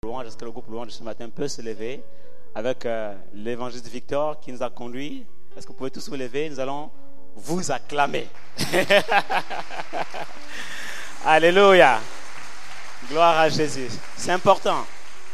louange. Est-ce que le groupe louange de ce matin peut se lever avec l'évangéliste Victor qui nous a conduits? Est-ce que vous pouvez tous vous lever? Nous allons vous acclamer. Alléluia. Gloire à Jésus. C'est important.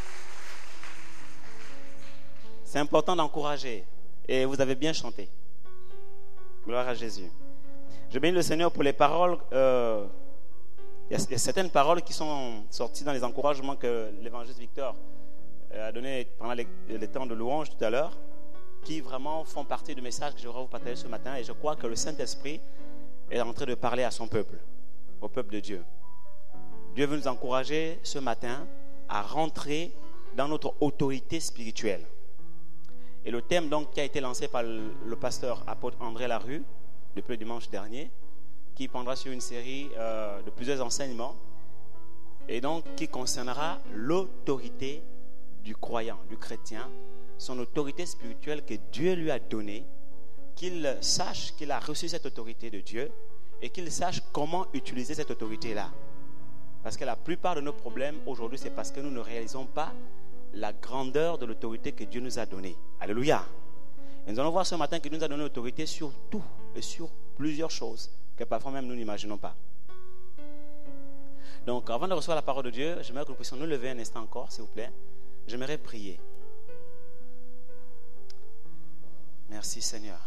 C'est important d'encourager. Et vous avez bien chanté. Gloire à Jésus. Je bénis le Seigneur pour les paroles. Il y a certaines paroles qui sont sorties dans les encouragements que l'évangéliste Victor a donné pendant les temps de louange tout à l'heure, qui vraiment font partie du message que je voudrais vous partager ce matin. Et je crois que le Saint-Esprit est en train de parler à son peuple, au peuple de Dieu. Dieu veut nous encourager ce matin à rentrer dans notre autorité spirituelle. Et le thème donc qui a été lancé par le pasteur apôtre André Larue depuis le dimanche dernier, qui prendra sur une série de plusieurs enseignements et donc qui concernera l'autorité du croyant, du chrétien, son autorité spirituelle que Dieu lui a donnée, qu'il sache qu'il a reçu cette autorité de Dieu et qu'il sache comment utiliser cette autorité-là. Parce que la plupart de nos problèmes aujourd'hui, c'est parce que nous ne réalisons pas la grandeur de l'autorité que Dieu nous a donnée. Alléluia. Et nous allons voir ce matin que Dieu nous a donné l'autorité sur tout et sur plusieurs choses que parfois même nous n'imaginons pas. Donc avant de recevoir la parole de Dieu, j'aimerais que nous puissions nous lever un instant encore, s'il vous plaît. J'aimerais prier. Merci Seigneur.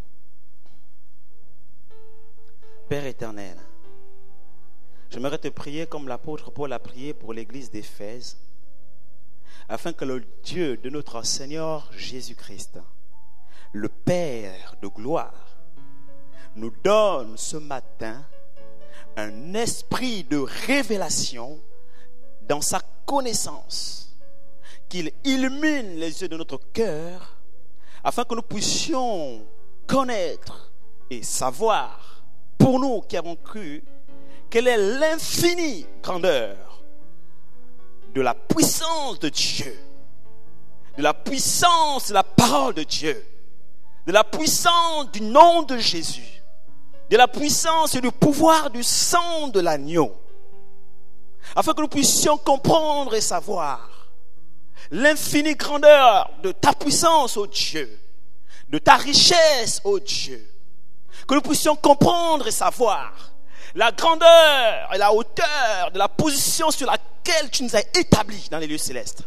Père éternel, j'aimerais te prier comme l'apôtre Paul a prié pour l'église d'Éphèse, afin que le Dieu de notre Seigneur Jésus-Christ, le Père de gloire, nous donne ce matin un esprit de révélation dans sa connaissance, qu'il illumine les yeux de notre cœur afin que nous puissions connaître et savoir, pour nous qui avons cru, quelle est l'infinie grandeur de la puissance de Dieu, de la puissance de la parole de Dieu, de la puissance du nom de Jésus, de la puissance et du pouvoir du sang de l'agneau, afin que nous puissions comprendre et savoir l'infinie grandeur de ta puissance, ô Dieu, de ta richesse, ô Dieu, que nous puissions comprendre et savoir la grandeur et la hauteur de la position sur laquelle tu nous as établis dans les lieux célestes,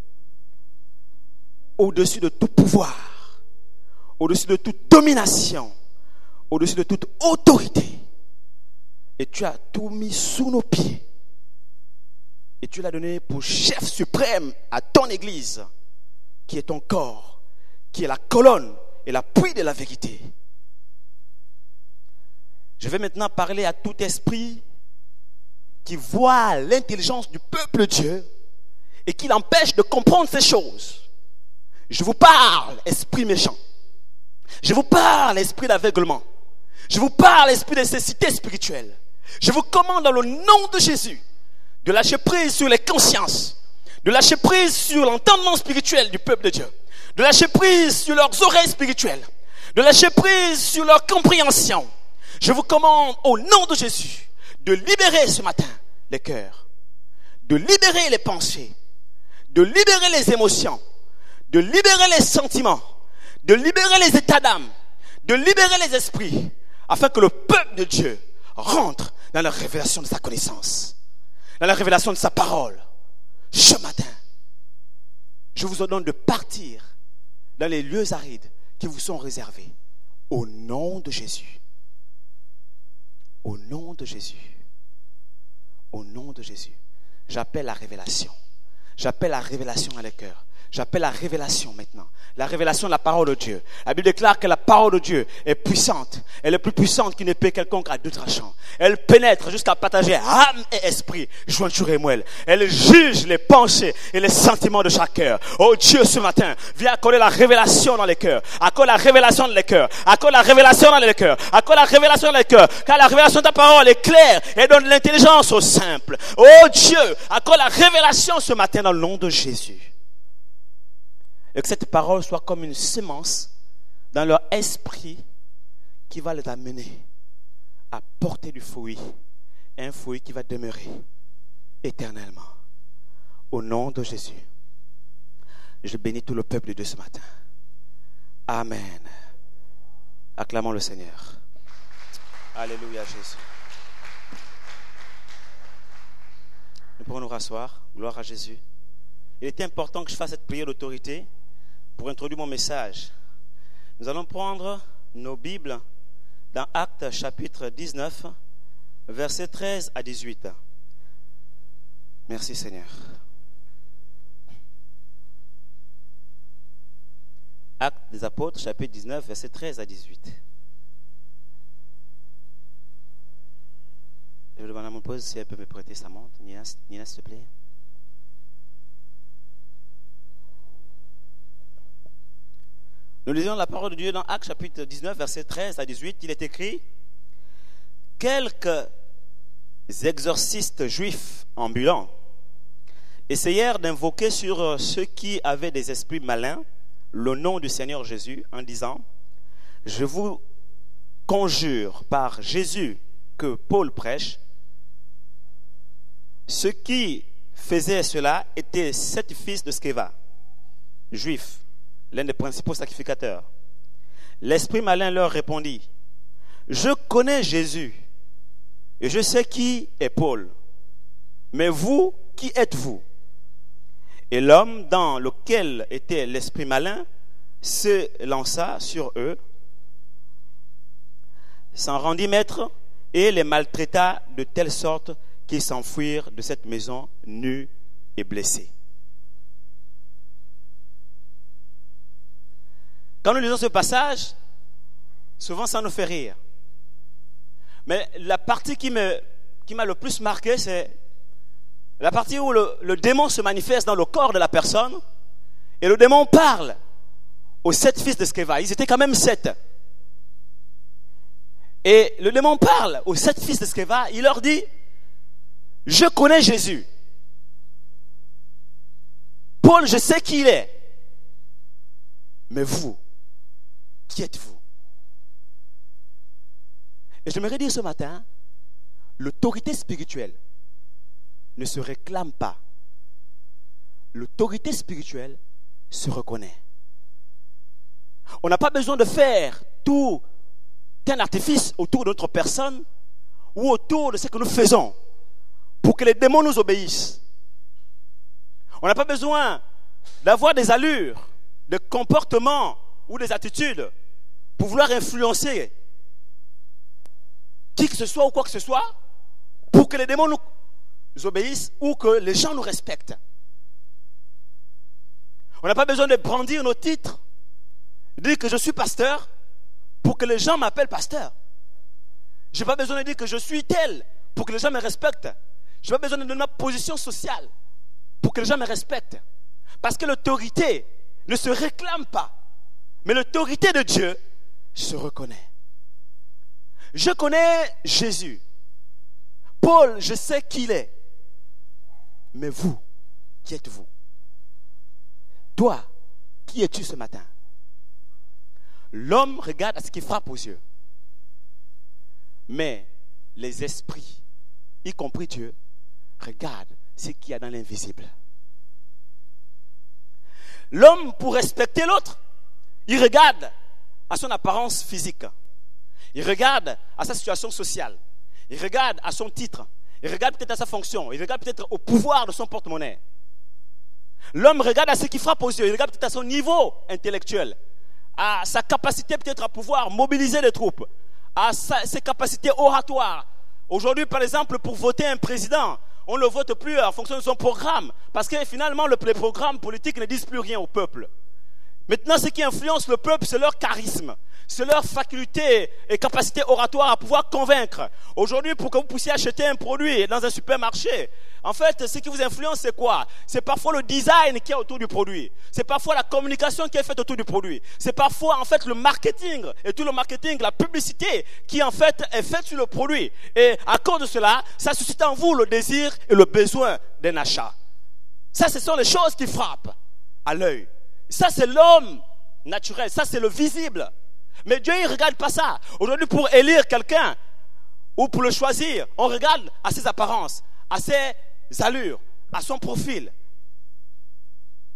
au-dessus de tout pouvoir, au-dessus de toute domination, au-dessus de toute autorité. Et tu as tout mis sous nos pieds. Et tu l'as donné pour chef suprême à ton église, qui est ton corps, qui est la colonne et l'appui de la vérité. Je vais maintenant parler à tout esprit qui voit l'intelligence du peuple de Dieu et qui l'empêche de comprendre ces choses. Je vous parle, esprit méchant. Je vous parle, esprit d'aveuglement. Je vous parle, esprit de cécité spirituelle. Je vous commande dans le nom de Jésus de lâcher prise sur les consciences, de lâcher prise sur l'entendement spirituel du peuple de Dieu, de lâcher prise sur leurs oreilles spirituelles, de lâcher prise sur leur compréhension. Je vous commande au nom de Jésus de libérer ce matin les cœurs, de libérer les pensées, de libérer les émotions, de libérer les sentiments, de libérer les états d'âme, de libérer les esprits, afin que le peuple de Dieu rentre dans la révélation de sa connaissance, dans la révélation de sa parole. Ce matin, je vous ordonne de partir dans les lieux arides qui vous sont réservés. Au nom de Jésus. Au nom de Jésus. Au nom de Jésus. J'appelle la révélation. J'appelle la révélation à les cœurs. J'appelle la révélation maintenant. La révélation de la parole de Dieu. La Bible déclare que la parole de Dieu est puissante. Elle est plus puissante qu'une épée quelconque à deux tranchants. Elle pénètre jusqu'à partager âme et esprit, jointure et moelle. Elle juge les pensées et les sentiments de chaque cœur. Oh Dieu, ce matin, viens accorder la révélation dans les cœurs. Accorde la révélation dans les cœurs. Accorde la révélation dans les cœurs. Accorde la révélation dans les cœurs. Car la révélation de ta parole est claire et donne l'intelligence aux simples. Oh Dieu, accorde la révélation ce matin dans le nom de Jésus. Et que cette parole soit comme une semence dans leur esprit qui va les amener à porter du fruit. Un fruit qui va demeurer éternellement. Au nom de Jésus, je bénis tout le peuple de Dieu ce matin. Amen. Acclamons le Seigneur. Alléluia Jésus. Nous pourrons nous rasseoir. Gloire à Jésus. Il était important que je fasse cette prière d'autorité pour introduire mon message. Nous allons prendre nos Bibles dans Actes chapitre 19, versets 13 à 18. Merci Seigneur. Actes des Apôtres, chapitre 19, versets 13 à 18. Je demande à mon épouse si elle peut me prêter sa montre. Nina, s'il te plaît. Nous lisons la parole de Dieu dans Actes chapitre 19, versets 13 à 18. Il est écrit: quelques exorcistes juifs ambulants essayèrent d'invoquer sur ceux qui avaient des esprits malins le nom du Seigneur Jésus en disant: je vous conjure par Jésus que Paul prêche. Ceux qui faisaient cela étaient 7 fils de Sceva, juifs, l'un des principaux sacrificateurs. L'esprit malin leur répondit: je connais Jésus et je sais qui est Paul, mais vous, qui êtes-vous? Et l'homme dans lequel était l'esprit malin se lança sur eux, s'en rendit maître et les maltraita de telle sorte qu'ils s'enfuirent de cette maison nus et blessés. Quand nous lisons ce passage, souvent ça nous fait rire. Mais la partie qui m'a le plus marqué, c'est la partie où le démon se manifeste dans le corps de la personne et le démon parle aux 7 fils de Sceva. Ils étaient quand même 7. Et le démon parle aux 7 fils de Sceva. Il leur dit: je connais Jésus. Paul, je sais qui il est. Mais vous, qui êtes-vous? Et j'aimerais dire ce matin, l'autorité spirituelle ne se réclame pas. L'autorité spirituelle se reconnaît. On n'a pas besoin de faire tout un artifice autour de notre personne ou autour de ce que nous faisons pour que les démons nous obéissent. On n'a pas besoin d'avoir des allures, de comportements ou des attitudes pour vouloir influencer qui que ce soit ou quoi que ce soit pour que les démons nous obéissent ou que les gens nous respectent. On n'a pas besoin de brandir nos titres, de dire que je suis pasteur pour que les gens m'appellent pasteur. Je n'ai pas besoin de dire que je suis tel pour que les gens me respectent. Je n'ai pas besoin de donner ma position sociale pour que les gens me respectent. Parce que l'autorité ne se réclame pas, mais l'autorité de Dieu se reconnaît. Je connais Jésus. Paul, je sais qui il est. Mais vous, qui êtes-vous? Toi, qui es-tu ce matin? L'homme regarde à ce qui frappe aux yeux. Mais les esprits, y compris Dieu, regardent ce qu'il y a dans l'invisible. L'homme, pour respecter l'autre, il regarde à son apparence physique. Il regarde à sa situation sociale. Il regarde à son titre. Il regarde peut-être à sa fonction. Il regarde peut-être au pouvoir de son porte-monnaie. L'homme regarde à ce qui frappe aux yeux. Il regarde peut-être à son niveau intellectuel, à sa capacité peut-être à pouvoir mobiliser les troupes, à ses capacités oratoires. Aujourd'hui, par exemple, pour voter un président, on ne le vote plus en fonction de son programme, parce que finalement, les programmes politiques ne disent plus rien au peuple. Maintenant, ce qui influence le peuple, c'est leur charisme, c'est leur faculté et capacité oratoire à pouvoir convaincre. Aujourd'hui, pour que vous puissiez acheter un produit dans un supermarché, en fait, ce qui vous influence, c'est quoi? C'est parfois le design qui est autour du produit. C'est parfois la communication qui est faite autour du produit. C'est parfois, en fait, le marketing et tout le marketing, la publicité qui, en fait, est faite sur le produit. Et à cause de cela, ça suscite en vous le désir et le besoin d'un achat. Ça, ce sont les choses qui frappent à l'œil. Ça, c'est l'homme naturel. Ça, c'est le visible. Mais Dieu, il ne regarde pas ça. Aujourd'hui, pour élire quelqu'un ou pour le choisir, on regarde à ses apparences, à ses allures, à son profil.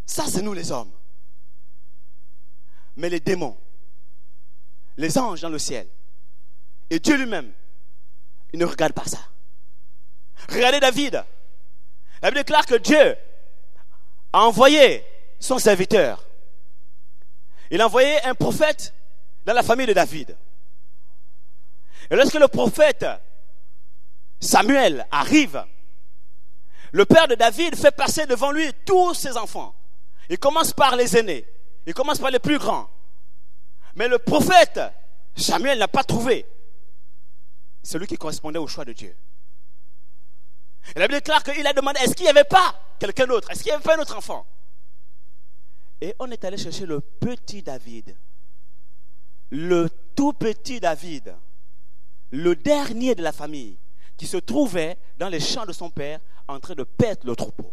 Ça, c'est nous les hommes. Mais les démons, les anges dans le ciel, et Dieu lui-même, il ne regarde pas ça. Regardez David. La Bible déclare que Dieu a envoyé son serviteur. Il a envoyé un prophète dans la famille de David. Et lorsque le prophète Samuel arrive, le père de David fait passer devant lui tous ses enfants. Il commence par les aînés. Il commence par les plus grands. Mais le prophète Samuel n'a pas trouvé celui qui correspondait au choix de Dieu. Et la Bible déclare qu'il a demandé, est-ce qu'il n'y avait pas quelqu'un d'autre? Est-ce qu'il n'y avait pas un autre enfant? Et on est allé chercher le petit David. Le tout petit David. Le dernier de la famille, qui se trouvait dans les champs de son père en train de paître le troupeau.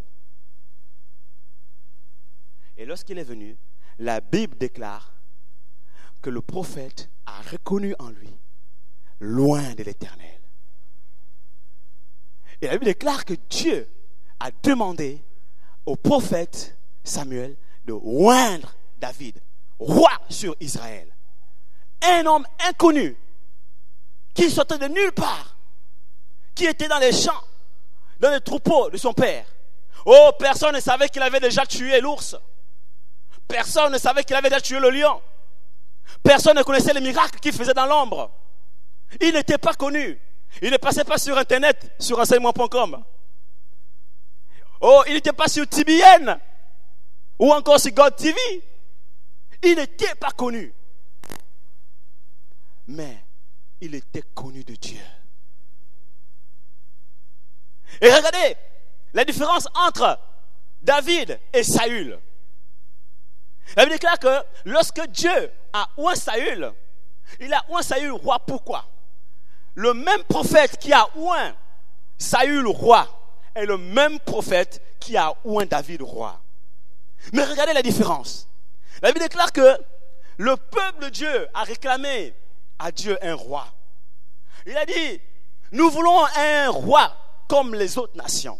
Et lorsqu'il est venu, la Bible déclare que le prophète a reconnu en lui loin de l'Éternel. Et la Bible déclare que Dieu a demandé au prophète Samuel de oindre David, roi sur Israël. Un homme inconnu qui sortait de nulle part, qui était dans les champs, dans les troupeaux de son père. Oh, personne ne savait qu'il avait déjà tué l'ours. Personne ne savait qu'il avait déjà tué le lion. Personne ne connaissait les miracles qu'il faisait dans l'ombre. Il n'était pas connu. Il ne passait pas sur Internet, sur enseignement.com. Oh, il n'était pas sur TBN ou encore sur God TV. Il n'était pas connu. Mais il était connu de Dieu. Et regardez la différence entre David et Saül. La Bible déclare que lorsque Dieu a oint Saül, il a oint Saül roi. Pourquoi? Le même prophète qui a oint Saül roi est le même prophète qui a oint David roi. Mais regardez la différence. La Bible déclare que le peuple de Dieu a réclamé à Dieu un roi. Il a dit, nous voulons un roi comme les autres nations.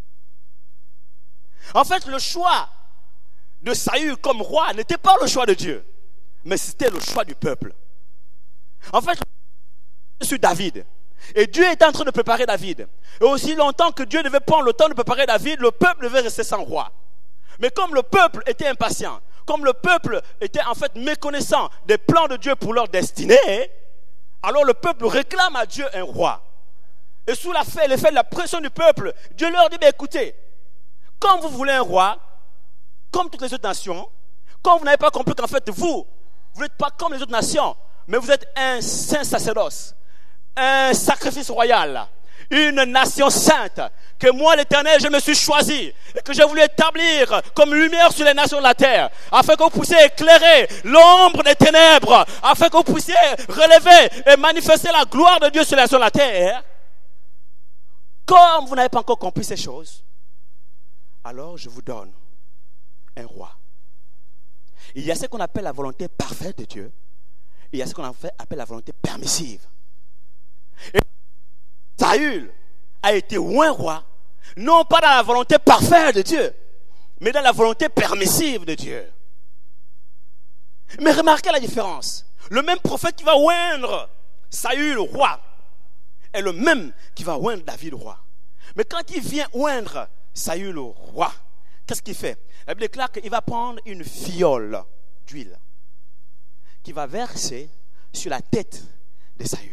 En fait, le choix de Saül comme roi n'était pas le choix de Dieu, mais c'était le choix du peuple. En fait, sur David. Et Dieu était en train de préparer David. Et aussi longtemps que Dieu devait prendre le temps de préparer David, le peuple devait rester sans roi. Mais comme le peuple était impatient, comme le peuple était en fait méconnaissant des plans de Dieu pour leur destinée, alors le peuple réclame à Dieu un roi. Et sous l'effet de la pression du peuple, Dieu leur dit, écoutez, comme vous voulez un roi, comme toutes les autres nations, comme vous n'avez pas compris qu'en fait vous n'êtes pas comme les autres nations, mais vous êtes un saint sacerdoce, un sacrifice royal, une nation sainte, que moi l'Éternel je me suis choisi et que j'ai voulu établir comme lumière sur les nations de la terre, afin que vous puissiez éclairer l'ombre des ténèbres, afin que vous puissiez relever et manifester la gloire de Dieu sur les nations de la terre. Comme vous n'avez pas encore compris ces choses, alors je vous donne un roi. Il y a ce qu'on appelle la volonté parfaite de Dieu, et il y a ce qu'on appelle la volonté permissive. Et Saül a été oint roi, non pas dans la volonté parfaite de Dieu, mais dans la volonté permissive de Dieu. Mais remarquez la différence. Le même prophète qui va oindre Saül roi est le même qui va oindre David roi. Mais quand il vient oindre Saül roi, qu'est-ce qu'il fait? La Bible déclare qu'il va prendre une fiole d'huile qui va verser sur la tête de Saül.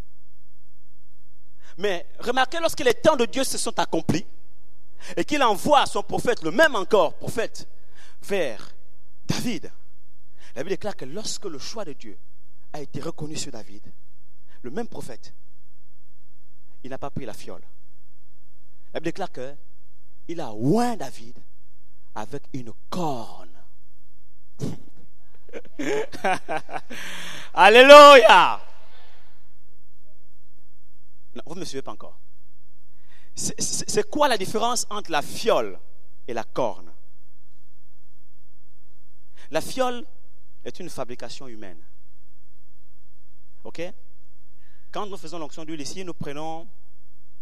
Mais remarquez, lorsque les temps de Dieu se sont accomplis et qu'il envoie son prophète, le même encore prophète, vers David, la Bible déclare que lorsque le choix de Dieu a été reconnu sur David, le même prophète, il n'a pas pris la fiole. La Bible déclare qu'il a oint David avec une corne. Alléluia! Non, vous ne me suivez pas encore. C'est quoi la différence entre la fiole et la corne? La fiole est une fabrication humaine. Ok? Quand nous faisons l'onction d'huile ici, nous prenons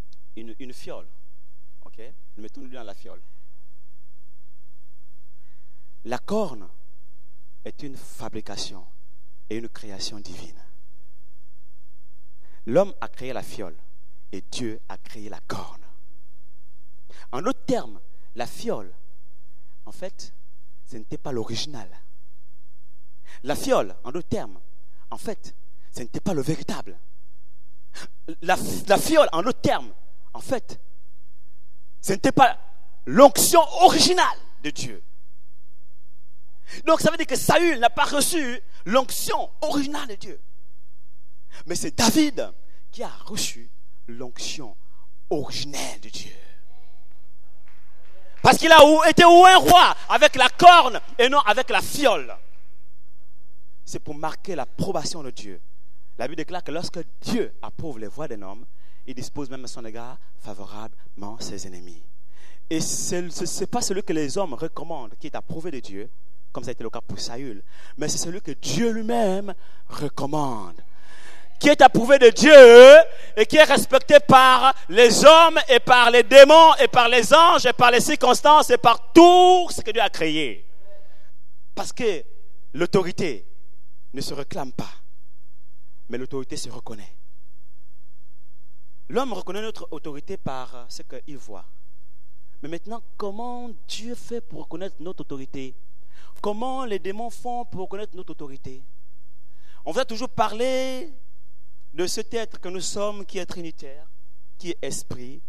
une fiole. Ok? Nous mettons l'huile dans la fiole. La corne est une fabrication et une création divine. L'homme a créé la fiole et Dieu a créé la corne. En d'autres termes, la fiole, en fait, ce n'était pas l'original. La fiole, en d'autres termes, en fait, ce n'était pas le véritable. La fiole, en d'autres termes, en fait, ce n'était pas l'onction originale de Dieu. Donc ça veut dire que Saül n'a pas reçu l'onction originale de Dieu. Mais c'est David qui a reçu l'onction originelle de Dieu. Parce qu'il a été un roi avec la corne et non avec la fiole. C'est pour marquer l'approbation de Dieu. La Bible déclare que lorsque Dieu approuve les voies d'un homme, il dispose même à son égard favorablement ses ennemis. Et ce n'est pas celui que les hommes recommandent qui est approuvé de Dieu, comme ça a été le cas pour Saül, mais c'est celui que Dieu lui-même recommande, qui est approuvé de Dieu et qui est respecté par les hommes et par les démons et par les anges et par les circonstances et par tout ce que Dieu a créé. Parce que l'autorité ne se réclame pas, mais l'autorité se reconnaît. L'homme reconnaît notre autorité par ce qu'il voit. Mais maintenant, comment Dieu fait pour reconnaître notre autorité? Comment les démons font pour reconnaître notre autorité? On va toujours parler de cet être que nous sommes, qui est trinitaire, qui est esprit.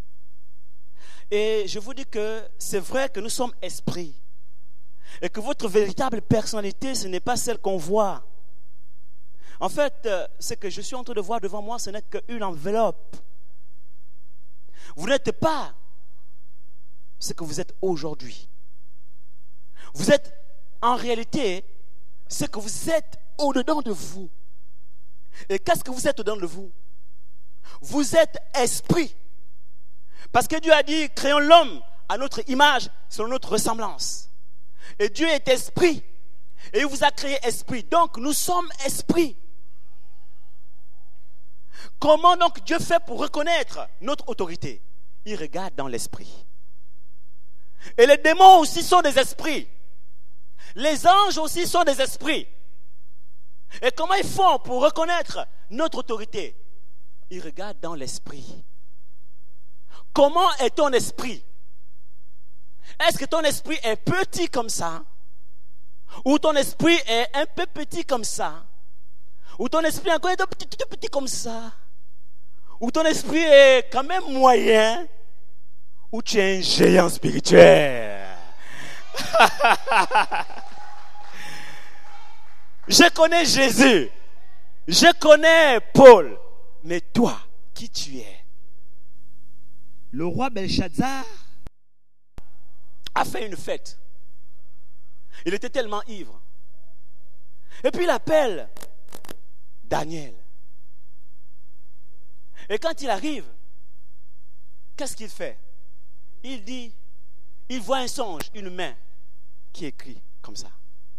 Et je vous dis que c'est vrai que nous sommes esprits. Et que votre véritable personnalité, ce n'est pas celle qu'on voit. En fait, ce que je suis en train de voir devant moi, ce n'est qu'une enveloppe. Vous n'êtes pas ce que vous êtes aujourd'hui. Vous êtes en réalité ce que vous êtes au-dedans de vous. Et qu'est-ce que vous êtes au-dedans de vous? Vous êtes esprit. Parce que Dieu a dit, créons l'homme à notre image, selon notre ressemblance. Et Dieu est esprit. Et il vous a créé esprit. Donc nous sommes esprits. Comment donc Dieu fait pour reconnaître notre autorité? Il regarde dans l'esprit. Et les démons aussi sont des esprits. Les anges aussi sont des esprits. Et comment ils font pour reconnaître notre autorité? Ils regardent dans l'esprit. Comment est ton esprit? Est-ce que ton esprit est petit comme ça? Ou ton esprit est un peu petit comme ça? Ou ton esprit est encore un tout petit comme ça? Ou ton esprit est quand même moyen? Ou tu es un géant spirituel? Je connais Jésus, je connais Paul, mais toi, qui tu es? Le roi Belshazzar a fait une fête. Il était tellement ivre. Et puis il appelle Daniel. Et quand il arrive, qu'est-ce qu'il fait? Il dit, il voit un songe, une main qui écrit comme ça.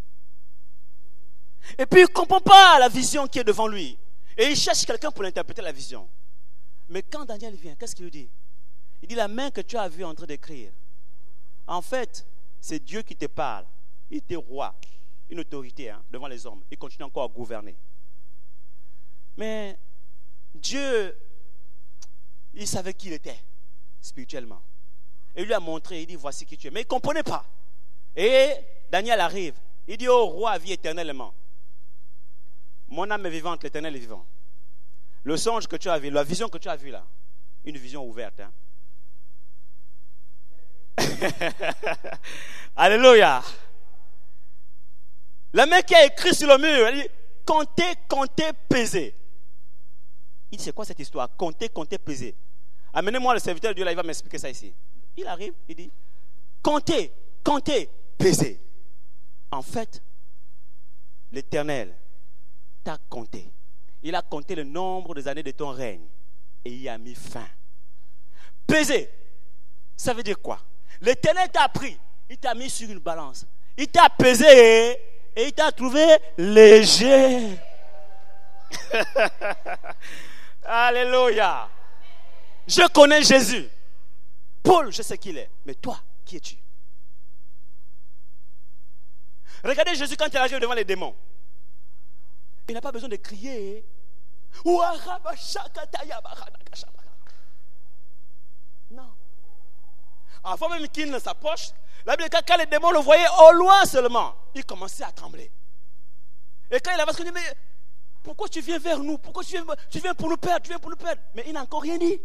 Et puis il ne comprend pas la vision qui est devant lui. Et il cherche quelqu'un pour interpréter la vision. Mais quand Daniel vient, qu'est-ce qu'il lui dit? Il dit, la main que tu as vue en train d'écrire, en fait, c'est Dieu qui te parle. Il était roi, une autorité devant les hommes. Il continue encore à gouverner. Mais Dieu, il savait qui il était spirituellement. Et il lui a montré, il dit, voici qui tu es. Mais il ne comprenait pas. Et Daniel arrive. Il dit, oh roi, vis éternellement. Mon âme est vivante, l'Éternel est vivant. Le songe que tu as vu, la vision que tu as vue là, une vision ouverte. Alléluia. La main qui a écrit sur le mur, elle dit, comptez, comptez, pesez. Il dit, c'est quoi cette histoire? Comptez, comptez, pesez. Amenez-moi le serviteur de Dieu là, il va m'expliquer ça ici. Il arrive, il dit, comptez, comptez, pesez. En fait, l'Éternel t'a compté. Il a compté le nombre des années de ton règne et il y a mis fin. Peser, ça veut dire quoi? L'Éternel t'a pris, il t'a mis sur une balance, il t'a pesé et il t'a trouvé léger. Alléluia. Je connais Jésus. Paul, je sais qui il est. Mais toi, qui es-tu? Regardez Jésus quand il arrive devant les démons. Il n'a pas besoin de crier. Non. Avant même qu'il ne s'approche, la Bible dit quand les démons le voyaient au loin seulement, il commençait à trembler. Et quand il avance, il dit, mais pourquoi tu viens vers nous? Pourquoi tu viens pour nous perdre? Tu viens pour nous perdre. Mais il n'a encore rien dit.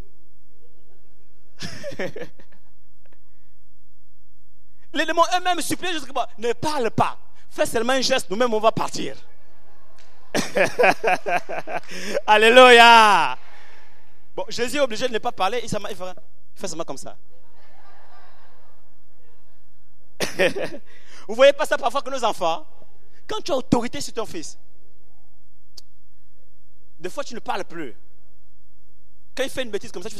Les démons eux-mêmes supplient jusqu'à ne parle pas. Fais seulement un geste, nous-mêmes on va partir. Alléluia. Bon, Jésus est obligé de ne pas parler. Il fait seulement comme ça. Vous voyez pas ça parfois que nos enfants, quand tu as autorité sur ton fils, des fois tu ne parles plus. Quand il fait une bêtise comme ça, tu fais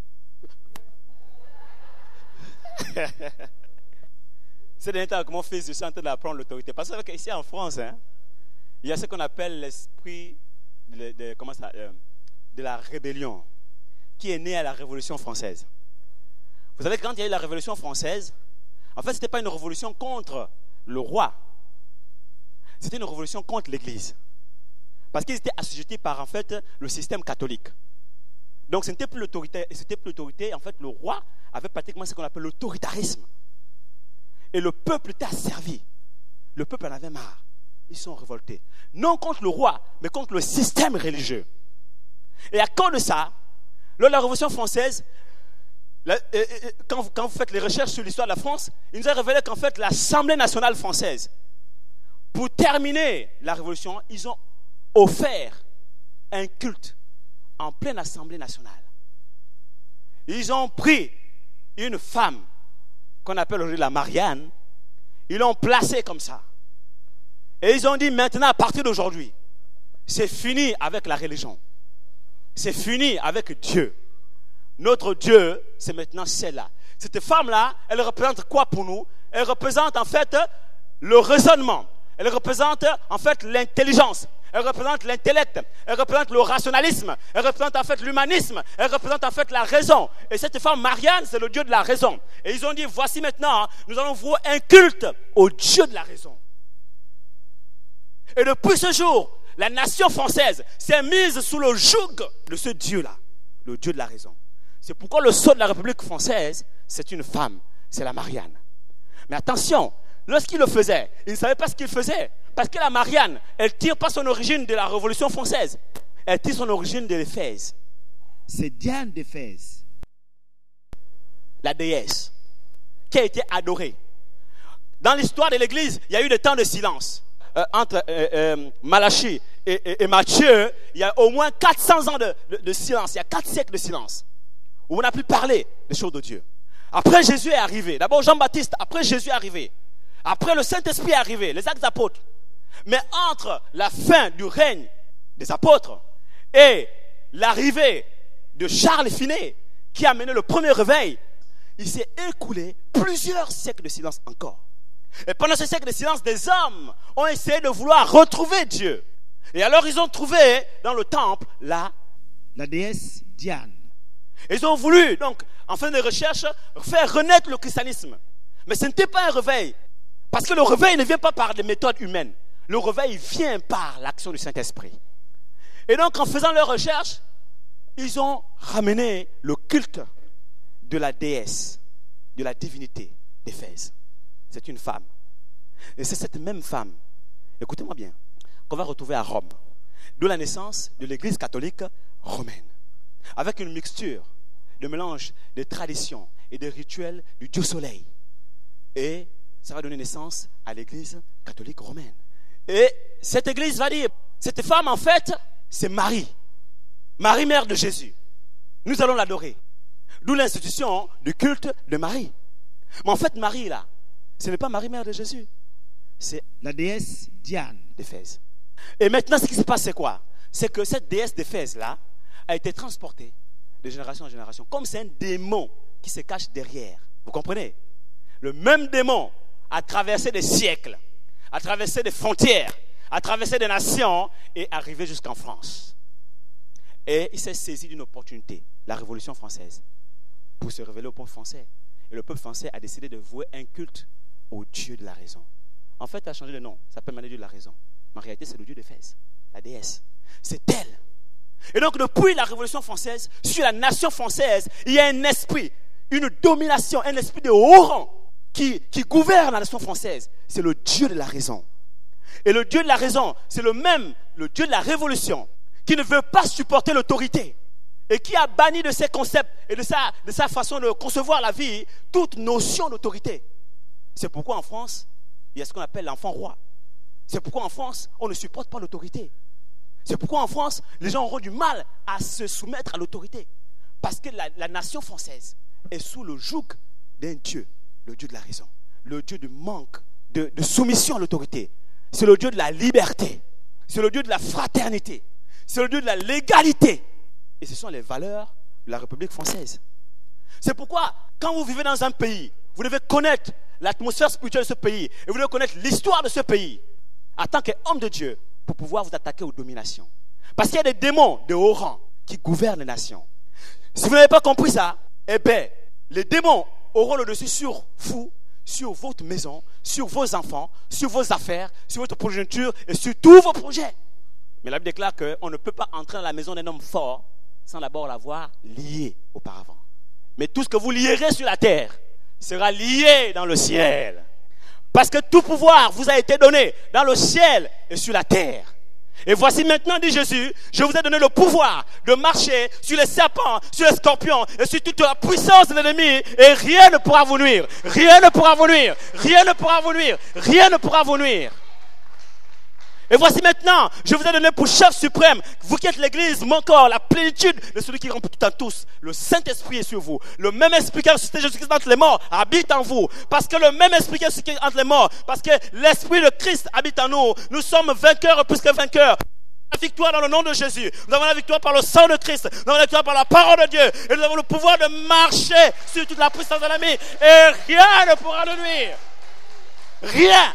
ça. C'est dernier temps que mon fils, je suis en train d'apprendre l'autorité. Parce que ici en France, il y a ce qu'on appelle l'esprit de la rébellion, qui est né à la Révolution française. Vous savez, quand il y a eu la Révolution française, en fait, ce n'était pas une révolution contre le roi. C'était une révolution contre l'Église. Parce qu'ils étaient assujettis par, en fait, le système catholique. Donc, ce n'était plus l'autorité. En fait, le roi avait pratiquement ce qu'on appelle l'autoritarisme. Et le peuple était asservi. Le peuple en avait marre. Ils sont révoltés. Non contre le roi, mais contre le système religieux. Et à cause de ça, lors de la Révolution française, quand vous faites les recherches sur l'histoire de la France, il nous a révélé qu'en fait, l'Assemblée nationale française, pour terminer la Révolution, ils ont offert un culte en pleine Assemblée nationale. Ils ont pris une femme qu'on appelle aujourd'hui la Marianne, ils l'ont placée comme ça. Et ils ont dit maintenant, à partir d'aujourd'hui, c'est fini avec la religion. C'est fini avec Dieu. Notre Dieu, c'est maintenant celle-là. Cette femme-là, elle représente quoi pour nous? Elle représente en fait le raisonnement. Elle représente en fait l'intelligence. Elle représente l'intellect. Elle représente le rationalisme. Elle représente en fait l'humanisme. Elle représente en fait la raison. Et cette femme, Marianne, c'est le Dieu de la raison. Et ils ont dit, voici maintenant, nous allons vouer un culte au Dieu de la raison. Et depuis ce jour, la nation française s'est mise sous le joug de ce Dieu-là, le Dieu de la raison. C'est pourquoi le sceau de la République française, c'est une femme, c'est la Marianne. Mais attention, lorsqu'il le faisait, il ne savait pas ce qu'il faisait. Parce que la Marianne, elle ne tire pas son origine de la Révolution française. Elle tire son origine de l'Éphèse. C'est Diane d'Éphèse, la déesse, qui a été adorée. Dans l'histoire de l'Église, il y a eu des temps de silence. Entre Malachie et Matthieu, il y a au moins 400 ans de silence. Il y a 4 siècles de silence. Où on n'a plus parlé des choses de Dieu. Après Jésus est arrivé. D'abord Jean-Baptiste, après Jésus est arrivé. Après le Saint-Esprit est arrivé, les actes apôtres. Mais entre la fin du règne des apôtres et l'arrivée de Charles Finet, qui a mené le premier réveil, il s'est écoulé plusieurs siècles de silence encore. Et pendant ce siècle de silence, des hommes ont essayé de vouloir retrouver Dieu. Et alors ils ont trouvé dans le temple la déesse Diane. Ils ont voulu, donc, en fin de recherche, faire renaître le christianisme. Mais ce n'était pas un réveil. Parce que le réveil ne vient pas par des méthodes humaines. Le réveil vient par l'action du Saint-Esprit. Et donc, en faisant leurs recherches, ils ont ramené le culte de la déesse, de la divinité d'Éphèse. C'est une femme. Et c'est cette même femme, écoutez-moi bien, qu'on va retrouver à Rome. D'où la naissance de l'Église catholique romaine. Avec une mixture de mélange de traditions et de rituels du Dieu Soleil. Et ça va donner naissance à l'Église catholique romaine. Et cette Église va dire, cette femme en fait, c'est Marie. Marie, mère de Jésus. Nous allons l'adorer. D'où l'institution du culte de Marie. Mais en fait, Marie là, ce n'est pas Marie, mère de Jésus. C'est la déesse Diane d'Éphèse. Et maintenant, ce qui se passe, c'est quoi? C'est que cette déesse d'Éphèse là a été transportée de génération en génération. Comme c'est un démon qui se cache derrière. Vous comprenez? Le même démon a traversé des siècles, a traversé des frontières, a traversé des nations et est arrivé jusqu'en France. Et il s'est saisi d'une opportunité, la Révolution française, pour se révéler au peuple français. Et le peuple français a décidé de vouer un culte au Dieu de la raison, En fait, elle a changé de nom. Ça s'appelle maintenant Dieu de la raison. Mais en réalité, c'est le Dieu d'Éphèse, la déesse. C'est elle. Et donc, depuis la Révolution française, sur la nation française, il y a un esprit, une domination, un esprit de haut rang qui gouverne la nation française. C'est le Dieu de la raison. Et le Dieu de la raison, c'est le Dieu de la révolution, qui ne veut pas supporter l'autorité et qui a banni de ses concepts et de sa façon de concevoir la vie toute notion d'autorité. C'est pourquoi en France, il y a ce qu'on appelle l'enfant roi. C'est pourquoi en France, on ne supporte pas l'autorité. C'est pourquoi en France, les gens auront du mal à se soumettre à l'autorité. Parce que la nation française est sous le joug d'un Dieu, le Dieu de la raison, le Dieu du manque de soumission à l'autorité. C'est le Dieu de la liberté, c'est le Dieu de la fraternité, c'est le Dieu de la légalité. Et ce sont les valeurs de la République française. C'est pourquoi, quand vous vivez dans un pays, vous devez connaître l'atmosphère spirituelle de ce pays et vous devez connaître l'histoire de ce pays en tant qu'homme de Dieu pour pouvoir vous attaquer aux dominations. Parce qu'il y a des démons de haut rang qui gouvernent les nations. Si vous n'avez pas compris ça, eh bien, les démons auront le dessus sur vous, sur votre maison, sur vos enfants, sur vos affaires, sur votre progéniture et sur tous vos projets. Mais la Bible déclare qu'on ne peut pas entrer dans la maison d'un homme fort sans d'abord l'avoir lié auparavant. Mais tout ce que vous lierez sur la terre sera lié dans le ciel. Parce que tout pouvoir vous a été donné dans le ciel et sur la terre. Et voici maintenant, dit Jésus, je vous ai donné le pouvoir de marcher sur les serpents, sur les scorpions et sur toute la puissance de l'ennemi et rien ne pourra vous nuire. Rien ne pourra vous nuire. Rien ne pourra vous nuire. Rien ne pourra vous nuire. Et voici maintenant, je vous ai donné pour chef suprême, vous qui êtes l'église, mon corps, la plénitude de celui qui remplit tout en tous. Le Saint-Esprit est sur vous. Le même esprit qui a ressuscité Jésus-Christ entre les morts habite en vous. Parce que le même esprit qui a ressuscité entre les morts, parce que l'esprit de Christ habite en nous. Nous sommes vainqueurs plus que vainqueurs. La victoire dans le nom de Jésus. Nous avons la victoire par le sang de Christ. Nous avons la victoire par la parole de Dieu. Et nous avons le pouvoir de marcher sur toute la puissance de l'ennemi. Et rien ne pourra nous nuire. Rien.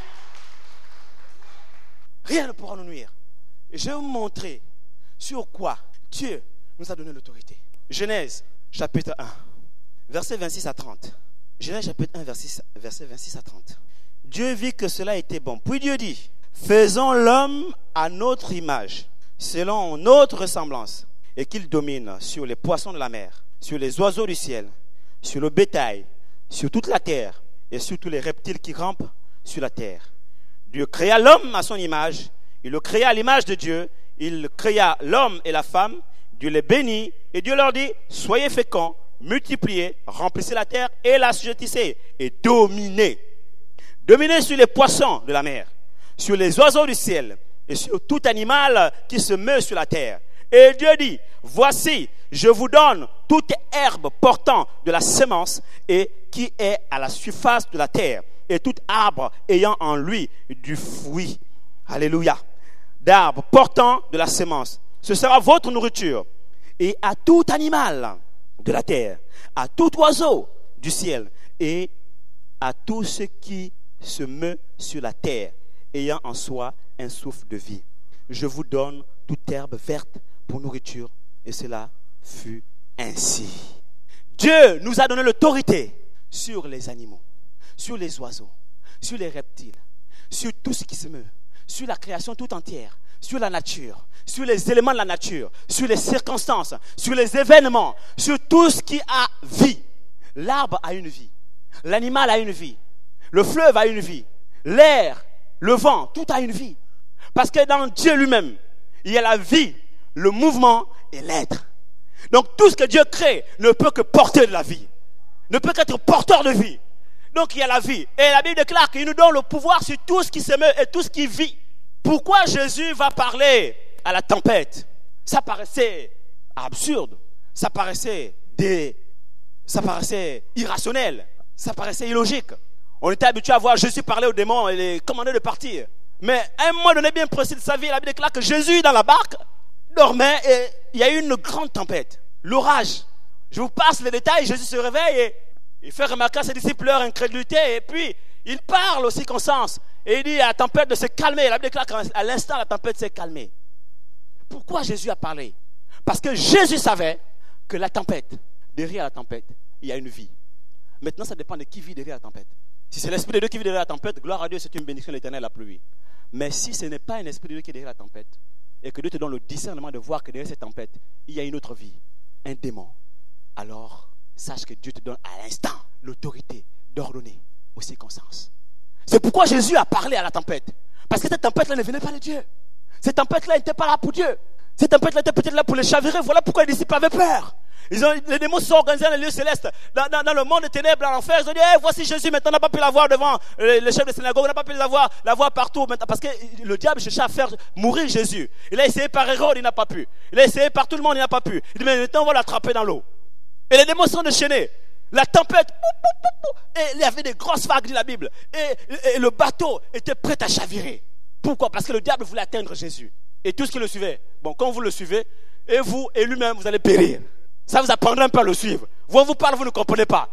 Rien ne pourra nous nuire. Et je vais vous montrer sur quoi Dieu nous a donné l'autorité. Genèse, chapitre 1, versets 26 à 30. Genèse, chapitre 1, versets 26 à 30. Dieu vit que cela était bon. Puis Dieu dit, faisons l'homme à notre image, selon notre ressemblance, et qu'il domine sur les poissons de la mer, sur les oiseaux du ciel, sur le bétail, sur toute la terre, et sur tous les reptiles qui rampent sur la terre. Dieu créa l'homme à son image, il le créa à l'image de Dieu, il créa l'homme et la femme, Dieu les bénit, et Dieu leur dit, soyez féconds, multipliez, remplissez la terre et l'assujettissez, et dominez. Dominez sur les poissons de la mer, sur les oiseaux du ciel, et sur tout animal qui se meut sur la terre. Et Dieu dit, voici, je vous donne toute herbe portant de la semence et qui est à la surface de la terre, et tout arbre ayant en lui du fruit. Alléluia. D'arbres portant de la semence. Ce sera votre nourriture. Et à tout animal de la terre, à tout oiseau du ciel, et à tout ce qui se meut sur la terre, ayant en soi un souffle de vie. Je vous donne toute herbe verte pour nourriture. Et cela fut ainsi. Dieu nous a donné l'autorité sur les animaux, sur les oiseaux, sur les reptiles, sur tout ce qui se meut, sur la création tout entière, sur la nature, sur les éléments de la nature, sur les circonstances, sur les événements, sur tout ce qui a vie. L'arbre a une vie, l'animal a une vie, le fleuve a une vie, l'air, le vent, tout a une vie. Parce que dans Dieu lui-même, il y a la vie, le mouvement et l'être. Donc tout ce que Dieu crée ne peut que porter de la vie, ne peut qu'être porteur de vie. Donc il y a la vie. Et la Bible déclare qu'il nous donne le pouvoir sur tout ce qui se meut et tout ce qui vit. Pourquoi Jésus va parler à la tempête? Ça paraissait absurde. Ça paraissait irrationnel. Ça paraissait illogique. On était habitué à voir Jésus parler aux démons et les commander de partir. Mais à un moment donné bien précis de sa vie, la Bible déclare que Jésus dans la barque dormait et il y a eu une grande tempête. L'orage. Je vous passe les détails. Jésus se réveille et il fait remarquer à ses disciples leur incrédulité et puis il parle aux circonstances et il dit à la tempête de se calmer. La Bible déclare qu'à l'instant la tempête s'est calmée. Pourquoi Jésus a parlé? Parce que Jésus savait que la tempête, derrière la tempête, il y a une vie. Maintenant ça dépend de qui vit derrière la tempête. Si c'est l'Esprit de Dieu qui vit derrière la tempête, gloire à Dieu, c'est une bénédiction de l'Éternel, la pluie. Mais si ce n'est pas un Esprit de Dieu qui est derrière la tempête, et que Dieu te donne le discernement de voir que derrière cette tempête, il y a une autre vie, un démon, alors sache que Dieu te donne à l'instant l'autorité d'ordonner aux circonstances. C'est pourquoi Jésus a parlé à la tempête. Parce que cette tempête-là ne venait pas de Dieu. Cette tempête-là n'était pas là pour Dieu. Cette tempête-là était peut-être là pour les chavirer. Voilà pourquoi les disciples avaient peur. Les démons se sont organisés dans les lieux célestes, dans le monde des ténèbres, dans l'enfer. Ils ont dit, hey, voici Jésus, maintenant on n'a pas pu l'avoir devant les chefs de synagogue, on n'a pas pu l'avoir partout. Parce que le diable cherchait à faire mourir Jésus. Il a essayé par Hérode, il n'a pas pu. Il a essayé par tout le monde, il n'a pas pu. Il dit, mais maintenant on va l'attraper dans l'eau. Et les démons sont déchaînés. La tempête, et il y avait des grosses vagues, dit la Bible. Et le bateau était prêt à chavirer. Pourquoi? Parce que le diable voulait atteindre Jésus. Et tout ce qui le suivait. Bon, quand vous le suivez, et vous et lui-même, vous allez périr. Ça vous apprendra un peu à le suivre. Vous vous parle, vous ne comprenez pas.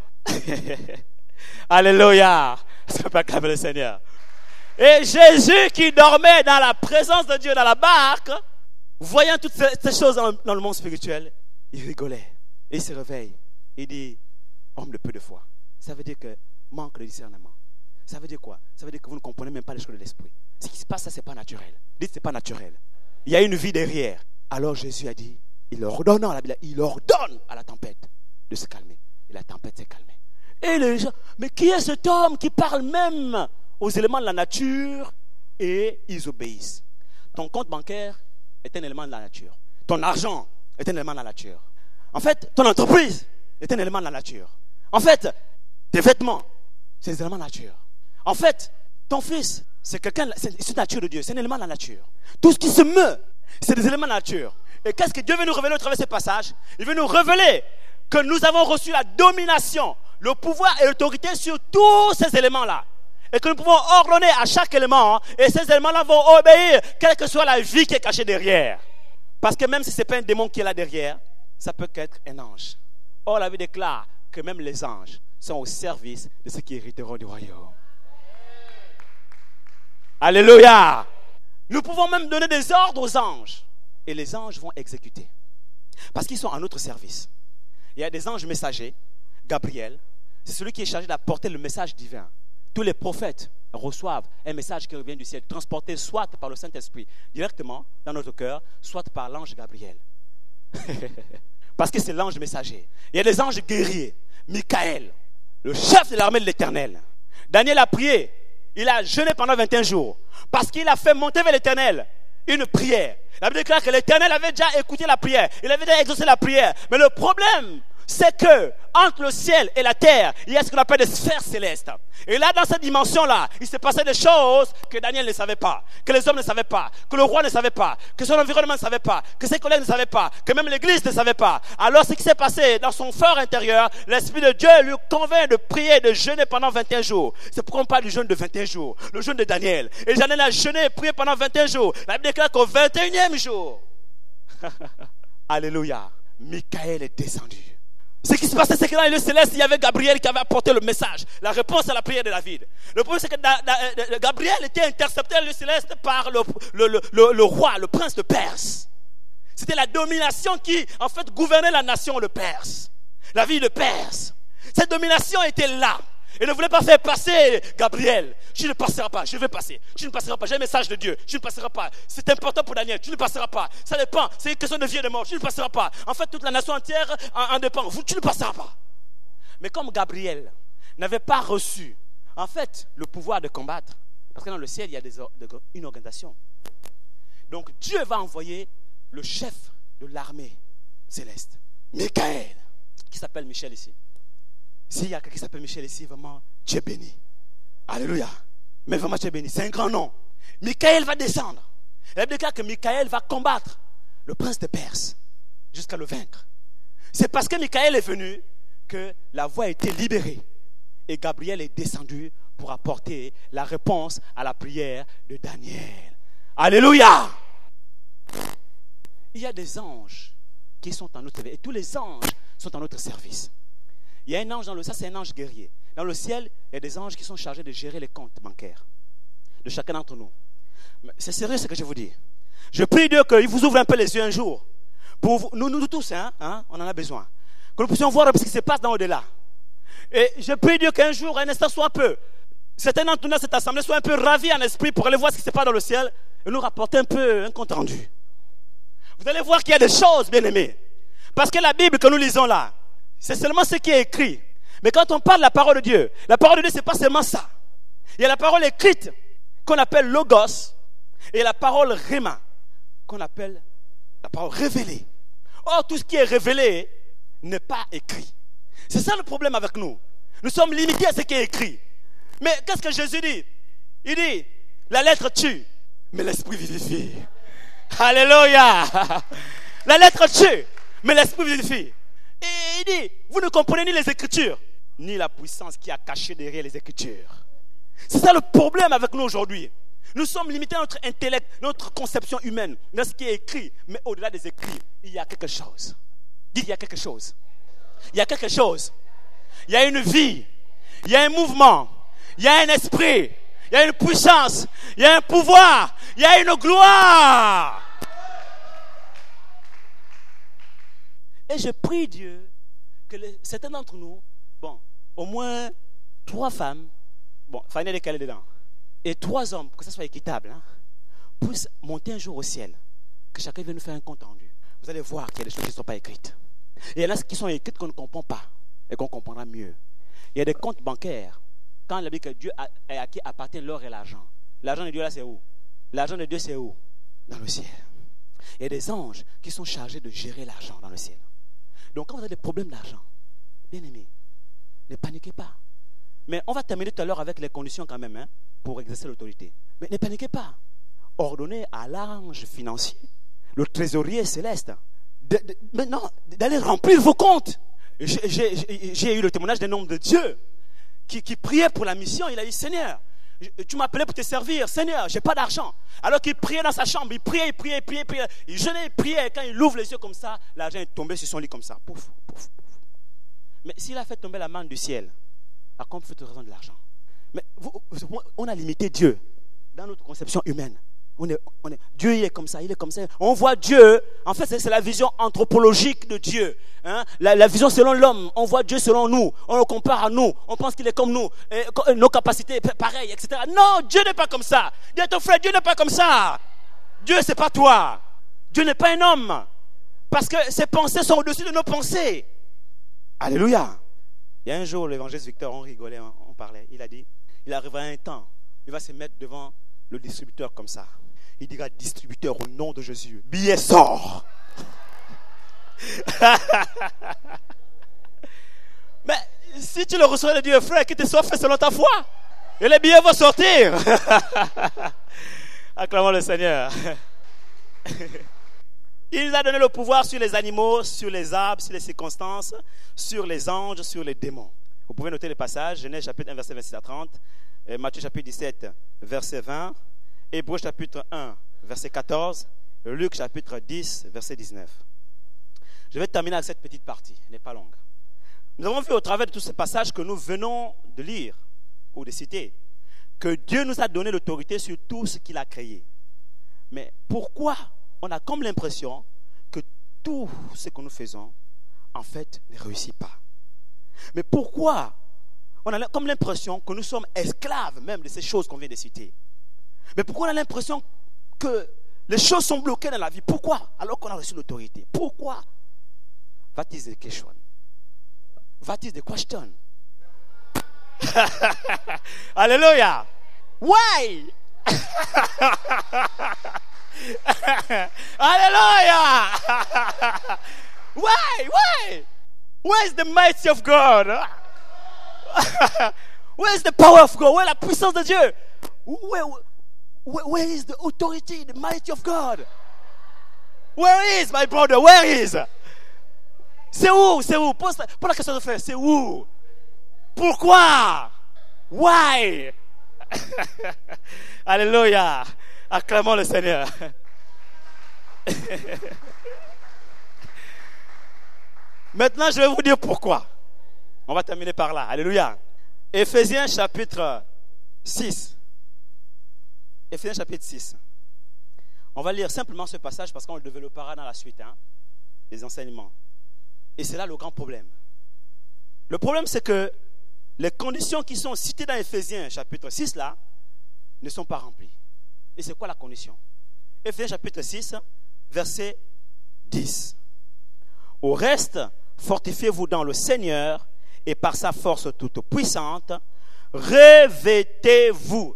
Alléluia. Est-ce qu'on peut acclamer le Seigneur? Et Jésus qui dormait dans la présence de Dieu dans la barque, voyant toutes ces choses dans le monde spirituel, il rigolait. Et il se réveille. Il dit, homme de peu de foi. Ça veut dire que manque de discernement. Ça veut dire quoi? Ça veut dire que vous ne comprenez même pas les choses de l'esprit. Ce qui se passe, ça, c'est pas naturel. Dites, c'est pas naturel. Il y a une vie derrière. Alors Jésus a dit, il ordonne à la tempête de se calmer. Et la tempête s'est calmée. Et les gens, mais qui est cet homme qui parle même aux éléments de la nature et ils obéissent? Ton compte bancaire est un élément de la nature. Ton argent est un élément de la nature. En fait, ton entreprise est un élément de la nature. En fait, tes vêtements, c'est des éléments de la nature. En fait, ton fils, c'est une nature de Dieu, c'est un élément de la nature. Tout ce qui se meut, c'est des éléments de la nature. Et qu'est-ce que Dieu veut nous révéler au travers de ces passages? Il veut nous révéler que nous avons reçu la domination, le pouvoir et l'autorité sur tous ces éléments-là. Et que nous pouvons ordonner à chaque élément, et ces éléments-là vont obéir, quelle que soit la vie qui est cachée derrière. Parce que même si ce n'est pas un démon qui est là derrière, ça peut être un ange. Or, la Bible déclare que même les anges sont au service de ceux qui hériteront du royaume. Alléluia! Nous pouvons même donner des ordres aux anges. Et les anges vont exécuter. Parce qu'ils sont à notre service. Il y a des anges messagers. Gabriel, c'est celui qui est chargé d'apporter le message divin. Tous les prophètes reçoivent un message qui revient du ciel, transporté soit par le Saint-Esprit, directement dans notre cœur, soit par l'ange Gabriel. Parce que c'est l'ange messager. Il y a des anges guerriers. Michael, le chef de l'armée de l'Éternel. Daniel a prié. Il a jeûné pendant 21 jours. Parce qu'il a fait monter vers l'Éternel une prière. La Bible déclare que l'Éternel avait déjà écouté la prière. Il avait déjà exaucé la prière. Mais le problème, c'est que entre le ciel et la terre, il y a ce qu'on appelle des sphères célestes. Et là, dans cette dimension-là, il s'est passé des choses que Daniel ne savait pas, que les hommes ne savaient pas, que le roi ne savait pas, que son environnement ne savait pas, que ses collègues ne savaient pas, que même l'Église ne savait pas. Alors, ce qui s'est passé dans son fort intérieur, l'Esprit de Dieu lui convainc de prier, de jeûner pendant 21 jours. C'est pourquoi on parle du jeûne de 21 jours, le jeûne de Daniel. Et Daniel a jeûné et prié pendant 21 jours. La Bible déclare qu'au 21e jour, alléluia, Michael est descendu. Ce qui se passait, c'est que dans les lieux célestes, il y avait Gabriel qui avait apporté le message, la réponse à la prière de David. Le problème, c'est que Gabriel était intercepté dans les lieux célestes par le roi, le prince de Perse. C'était la domination qui, en fait, gouvernait la nation de Perse. La ville de Perse. Cette domination était là. Et ne voulait pas faire passer Gabriel. Tu ne passeras pas, je vais passer. Tu ne passeras pas, j'ai un message de Dieu. Tu ne passeras pas. C'est important pour Daniel, tu ne passeras pas. Ça dépend, c'est une question de vie et de mort. Tu ne passeras pas. En fait, toute la nation entière en dépend. Tu ne passeras pas. Mais comme Gabriel n'avait pas reçu, en fait, le pouvoir de combattre, parce que dans le ciel, il y a une organisation. Donc, Dieu va envoyer le chef de l'armée céleste, Michael, qui s'appelle Michel ici. S'il y a quelqu'un qui s'appelle Michel ici, vraiment, tu es béni. Alléluia. Mais vraiment, tu es béni. C'est un grand nom. Michael va descendre. La Bible déclare que Michael va combattre le prince de Perse jusqu'à le vaincre. C'est parce que Michael est venu que la voie a été libérée. Et Gabriel est descendu pour apporter la réponse à la prière de Daniel. Alléluia. Il y a des anges qui sont en notre service. Et tous les anges sont en notre service. Il y a un ange ça c'est un ange guerrier. Dans le ciel, il y a des anges qui sont chargés de gérer les comptes bancaires de chacun d'entre nous. C'est sérieux ce que je vous dis. Je prie Dieu qu'il vous ouvre un peu les yeux un jour. Pour vous, nous tous, on en a besoin. Que nous puissions voir ce qui se passe dans au-delà. Et je prie Dieu qu'un jour, un instant soit peu, certains d'entre nous dans cette assemblée soient un peu ravis en esprit pour aller voir ce qui se passe dans le ciel et nous rapporter un peu un compte rendu. Vous allez voir qu'il y a des choses, bien aimés. Parce que la Bible que nous lisons là, c'est seulement ce qui est écrit. Mais quand on parle de la parole de Dieu, c'est pas seulement ça. Il y a la parole écrite qu'on appelle logos et la parole rhéma qu'on appelle la parole révélée. Or, tout ce qui est révélé n'est pas écrit. C'est ça le problème avec nous. Nous sommes limités à ce qui est écrit. Mais qu'est-ce que Jésus dit? Il dit, la lettre tue, mais l'esprit vivifie. Alléluia. La lettre tue, mais l'esprit vivifie. Et il dit, vous ne comprenez ni les Écritures, ni la puissance qui a caché derrière les Écritures. C'est ça le problème avec nous aujourd'hui. Nous sommes limités à notre intellect, notre conception humaine, dans ce qui est écrit. Mais au-delà des écrits, il y a quelque chose. Dites, il y a quelque chose. Il y a quelque chose. Il y a une vie. Il y a un mouvement. Il y a un esprit. Il y a une puissance. Il y a un pouvoir. Il y a une gloire. Et je prie Dieu que certains d'entre nous, au moins 3 femmes, Fanny est décalée dedans, et 3 hommes, pour que ça soit équitable, puissent monter un jour au ciel, que chacun vienne nous faire un compte rendu. Vous allez voir qu'il y a des choses qui ne sont pas écrites. Et il y en a qui sont écrites qu'on ne comprend pas et qu'on comprendra mieux. Il y a des comptes bancaires. Quand il a dit que Dieu à qui appartient l'or et l'argent. L'argent de Dieu là c'est où? L'argent de Dieu c'est où? Dans le ciel. Il y a des anges qui sont chargés de gérer l'argent dans le ciel. Donc quand vous avez des problèmes d'argent, bien aimés, ne paniquez pas. Mais on va terminer tout à l'heure avec les conditions quand même pour exercer l'autorité. Mais ne paniquez pas. Ordonnez à l'ange financier, le trésorier céleste, maintenant d'aller remplir vos comptes. J'ai eu le témoignage d'un homme de Dieu qui priait pour la mission. Il a dit, Seigneur, tu m'as appelé pour te servir. Seigneur, j'ai pas d'argent. Alors qu'il priait dans sa chambre, il priait. Il jeûnait, il priait. Et quand il ouvre les yeux comme ça, l'argent est tombé sur son lit comme ça. Pouf, pouf, pouf. Mais s'il a fait tomber la manne du ciel, à quoi fait raison de l'argent? Mais on a limité Dieu dans notre conception humaine. Dieu, il est comme ça, il est comme ça. On voit Dieu, en fait, c'est la vision anthropologique de Dieu. La vision selon l'homme. On voit Dieu selon nous. On le compare à nous. On pense qu'il est comme nous. Et nos capacités, pareil, etc. Non, Dieu n'est pas comme ça. Dis à ton frère, Dieu n'est pas comme ça. Dieu, c'est pas toi. Dieu n'est pas un homme. Parce que ses pensées sont au-dessus de nos pensées. Alléluia. Il y a un jour, l'évangéliste Victor, on rigolait, on parlait. Il a dit, il arrivera un temps, il va se mettre devant le distributeur comme ça. Il dira, distributeur, au nom de Jésus, billet sort. Mais si tu le reçois de Dieu, frère, qu'il te soit fait selon ta foi, et les billets vont sortir. Acclamons le Seigneur. Il nous a donné le pouvoir sur les animaux, sur les arbres, sur les circonstances, sur les anges, sur les démons. Vous pouvez noter les passages. Genèse chapitre 1, verset 26 à 30. Matthieu chapitre 17, verset 20. Hébreux chapitre 1, verset 14. Luc chapitre 10, verset 19. Je vais terminer avec cette petite partie. Elle n'est pas longue. Nous avons vu au travers de tous ces passages que nous venons de lire ou de citer que Dieu nous a donné l'autorité sur tout ce qu'il a créé. Mais pourquoi on a comme l'impression que tout ce que nous faisons, en fait, ne réussit pas? Mais pourquoi on a comme l'impression que nous sommes esclaves même de ces choses qu'on vient de citer? Mais pourquoi on a l'impression que les choses sont bloquées dans la vie? Pourquoi? Alors qu'on a reçu l'autorité. Pourquoi? What is the question? What is the question? Alléluia! Why? Hallelujah! Why? Where is the mighty of God? Where is the power of God? Where is la puissance de Dieu? Where is the authority, the mighty of God? Where is, my brother? Where is? C'est où? Pose la question de frère. C'est où? Pourquoi? Why? Alléluia. Acclamons le Seigneur. Maintenant, je vais vous dire pourquoi. On va terminer par là. Alléluia. Éphésiens chapitre 6. Éphésiens chapitre 6. On va lire simplement ce passage parce qu'on le développera dans la suite, les enseignements. Et c'est là le grand problème. Le problème, c'est que les conditions qui sont citées dans Éphésiens chapitre 6 là, ne sont pas remplies. Et c'est quoi la condition? Éphésiens chapitre 6, verset 10. Au reste, fortifiez-vous dans le Seigneur et par sa force toute puissante, revêtez-vous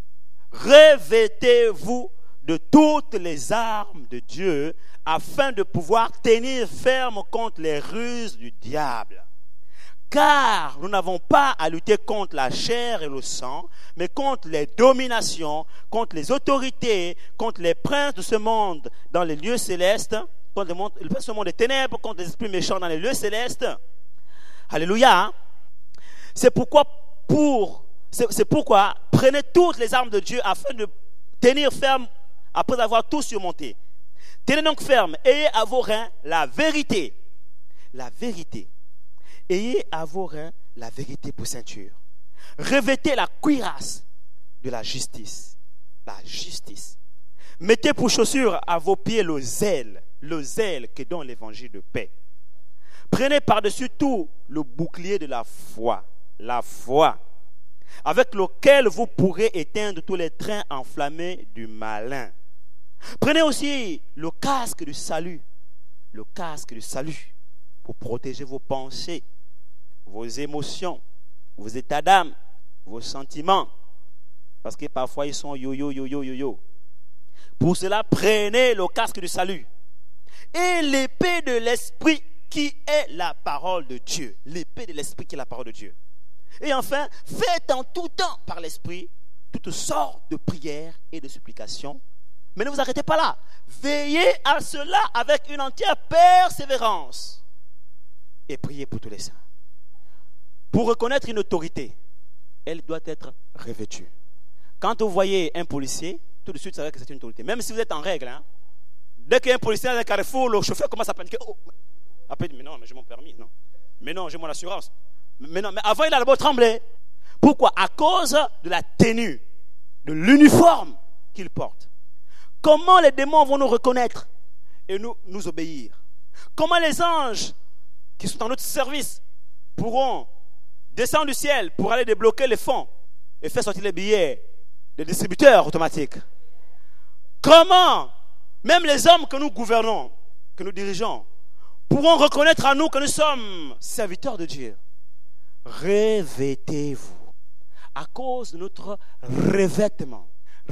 de toutes les armes de Dieu afin de pouvoir tenir ferme contre les ruses du diable. Car nous n'avons pas à lutter contre la chair et le sang, mais contre les dominations, contre les autorités, contre les princes de ce monde dans les lieux célestes, contre le prince de ce monde des ténèbres, contre les esprits méchants dans les lieux célestes. Alléluia. C'est pourquoi prenez toutes les armes de Dieu afin de tenir ferme après avoir tout surmonté. Tenez donc ferme, ayez à vos reins la vérité. La vérité. Ayez à vos reins la vérité pour ceinture. Revêtez la cuirasse de la justice. La justice. Mettez pour chaussure à vos pieds le zèle que donne l'évangile de paix. Prenez par-dessus tout le bouclier de la foi, avec lequel vous pourrez éteindre tous les trains enflammés du malin. Prenez aussi le casque du salut pour protéger vos pensées, vos émotions, vos états d'âme, vos sentiments, parce que parfois ils sont yo. Pour cela, prenez le casque du salut et l'épée de l'esprit qui est la parole de Dieu. L'épée de l'esprit qui est la parole de Dieu. Et enfin, faites en tout temps par l'esprit toutes sortes de prières et de supplications. Mais ne vous arrêtez pas là. Veillez à cela avec une entière persévérance. Et priez pour tous les saints. Pour reconnaître une autorité, elle doit être revêtue. Quand vous voyez un policier, tout de suite, vous savez que c'est une autorité. Même si vous êtes en règle. Dès qu'il y a un policier dans un carrefour, le chauffeur commence à paniquer. Oh. Après, il dit, mais non, mais j'ai mon permis. Non. Mais non, j'ai mon assurance. Mais non, mais avant, il a d'abord tremblé. Pourquoi? À cause de la tenue, de l'uniforme qu'il porte. Comment les démons vont nous reconnaître et nous obéir? Comment les anges qui sont en notre service pourront descendre du ciel pour aller débloquer les fonds et faire sortir les billets des distributeurs automatiques? Comment même les hommes que nous gouvernons, que nous dirigeons, pourront reconnaître en nous que nous sommes serviteurs de Dieu? Revêtez-vous à cause de notre revêtement.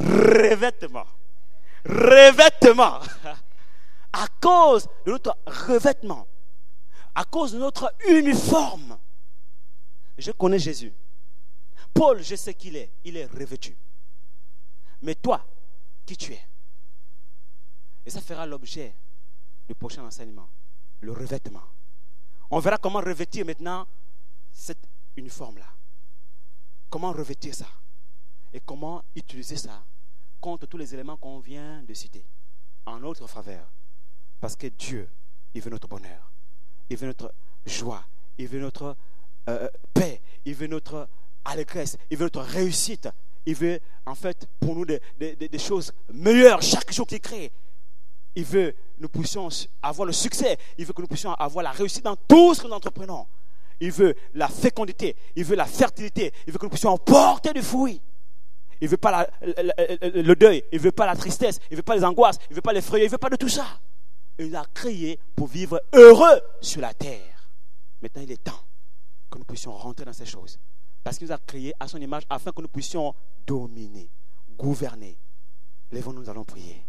À cause de notre revêtement, à cause de notre uniforme. Je connais Jésus. Paul, je sais qu'il est. Il est revêtu. Mais toi, qui tu es? Et ça fera l'objet du prochain enseignement. Le revêtement. On verra comment revêtir maintenant cette uniforme-là. Comment revêtir ça? Et comment utiliser ça contre tous les éléments qu'on vient de citer en notre faveur. Parce que Dieu, il veut notre bonheur. Il veut notre joie. Il veut notre paix. Il veut notre allégresse. Il veut notre réussite. Il veut en fait pour nous des choses meilleures chaque jour qu'il crée. Il veut que nous puissions avoir le succès. Il veut que nous puissions avoir la réussite dans tout ce que nous entreprenons. Il veut la fécondité. Il veut la fertilité. Il veut que nous puissions porter du fruit. Il ne veut pas le deuil. Il ne veut pas la tristesse. Il ne veut pas les angoisses. Il ne veut pas les frayeurs. Il ne veut pas de tout ça. Il nous a créés pour vivre heureux sur la terre. Maintenant, il est temps que nous puissions rentrer dans ces choses. Parce qu'il nous a créés à son image afin que nous puissions dominer, gouverner. Lèvons-nous, nous allons prier.